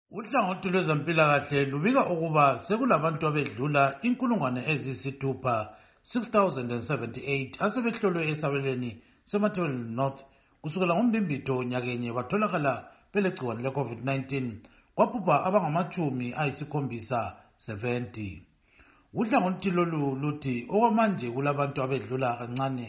Uhlangothi lwezempilakahle lubika ukuba sekulabantu abedlula 6,078 asebehlolwe esabelweni seMatabeleland North kusukela ngoMbimbithi nyakenye batholakala belegciwane le-COVID-19 kwabhubha abangama-70. Uhlangothi lolu luthi okwamanje kulabantu abedlula kancane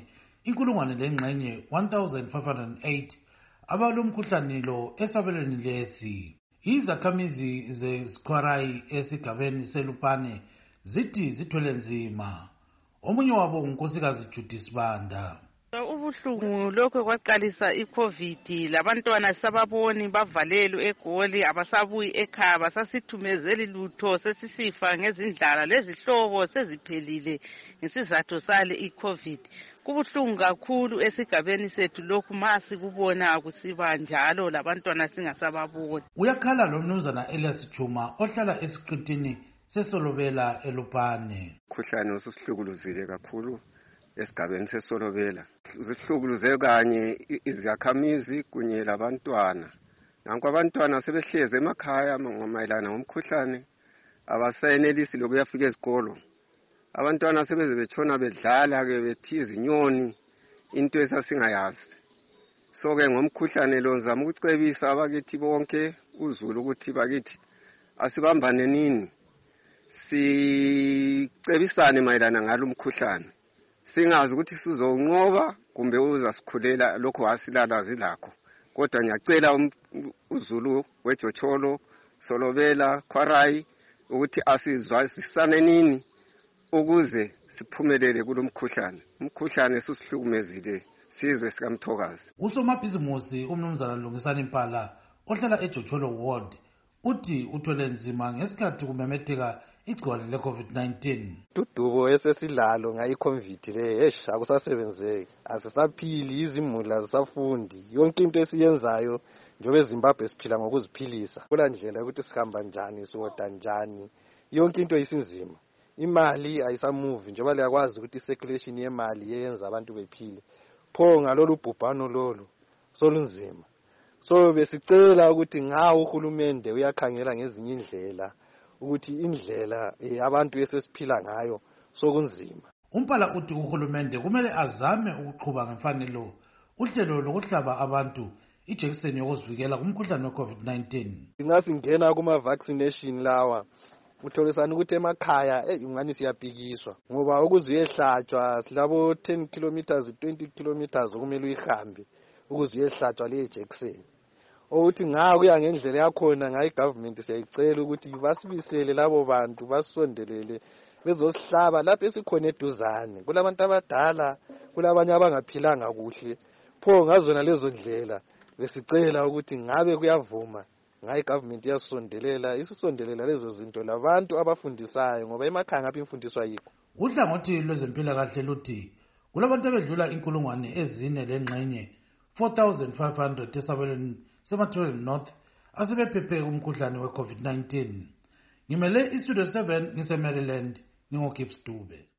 1,508 abalomkhuhlane lo esabelweni lesi. Izakhamizi zeSquarai esigabeni seLupane zithi zithwele nzima. Omunye wabo ngunkosikazi Judy Sibanda. Ubuhlungu lokho kwaqalisa iCovid, labantwana sababoni bavalelwe eGoli, abasabuyi ekhaya, basasithumezeli lutho, sesisifa ngezindlala lezihlobo seziphelile ngesizathu sale iCovid. Kubuhlungu kakhulu esigabeni sethu lokhu masikubona akusiba njalo labantwana singasababoni. Uyakhala lo mnumzana Elias Chuma ohlala esiqintini seSolobela eLupane. Umkhuhlane ususihlukuluzile kakhulu esigabeni seSolobela. Zihlukuluze kanye izakhamizi kunye labantwana. Nanku abantwana sebehleze emakhaya mayelana ngomkhuhlane, abasayenelisi lokuyafika ezikolo. Abantwana sebeze betshona bedlala ke bethiza inyoni into esasingayazi. So ke ngomkhuhlane lo ngizama ukucebisa abakithi bonke uZulu ukuthi bakithi asibambane nini sicebisane mayelana ngalo umkhuhlane. Singazi ukuthi sizonqoba kumbe uzasikhulela lokho wasilalazi lakho. Kodwa ngiyacela uZulu weJocholo, Solobela, Quarai ukuthi asizwisane nini ukuze siphumelele kulomkhuhlane. Umkhuhlane susihlukumezile sizwe sikaMthokazi. Usomabhizimusi umnumzana Lungisani Mpala ohlala eJocholo ward uthi uthwele nzima ngesikhathi kumemetheka igciwane le-COVID-19. Udubo esesilalo ngayi-COVID le akusasebenzeki, asisaphili, izimuli azisafundi, yonke into esiyenzayo njengoba eZimbabwe siphila ngokuziphilisa. Kula ndlela ukuthi sihamba njani, siwoda njani, yonke into isinzima. Imali ayisamuvi njengoba liyakwazi ukuthi i-circulation yemali yenza abantu bephile. Pho ngalolu bhubhano lolu solunzima. So besicela ukuthi ngawo uhulumende uyakhangela ngezinye indlela ukuthi indlela abantu esesiphila ngayo sokunzima. Umpala uthi uhulumende kumele azame ukuqhuba ngemfanelo uhlelo lokuhlaba abantu ijekiseni yokuzivikela kumkhuhlane we-COVID-19. Singasingena kuma-vaccination lawa utholisana ukuthi emakhaya ungani siyabhikiswa ngoba ukuze uyehlatshwa silabo 10 kilometers 20 kilometers okumele uyihambe ukuze uyehlatshwa le jekiseni. Ukuthi kuya ngendlela yakhona ngayi government siyayicela ukuthi basibisele labo bantu basondelele bezosihlaba lapho esikhona eduzane. Kulabantu abadala, kulabanye abangaphilanga kuhle. Pho ngazona lezo ndlela besicela ukuthi ngabe kuyavuma ngayi government yasondelela isisondelela lezo zinto labantu abafundisayo ngoba emakhaya ngapha imfundiso ayikho. Uhlangothi lwezempilakahle luthi kulabantu abedlula 4,000 4,500 esabelweni seMatabeleland North asebephephe umkhuhlane we-COVID-19. Ngimele iStudio 7 ngiseMaryland, ngingoGibbs Dube.